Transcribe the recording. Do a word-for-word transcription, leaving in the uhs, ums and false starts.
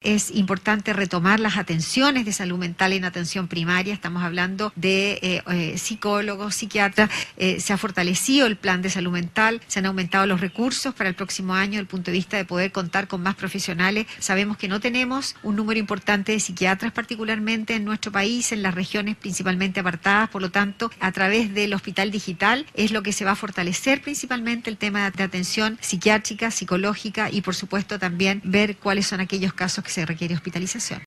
es importante retomar las atenciones de salud mental en atención primaria. Estamos hablando de eh, eh, psicólogos, psiquiatras. Eh, se ha fortalecido el plan de salud mental, se han aumentado los recursos para el próximo año desde el punto de vista de poder contar con más profesionales. Sabemos que no tenemos un número importante de psiquiatras, particularmente en nuestro país, en las regiones principalmente apartadas. Por lo tanto, a través del hospital digital es lo que se va a fortalecer principalmente el tema de atención psiquiátrica, psicológica y, por supuesto, también ver cuáles son aquellos casos que se requiere hospitalización.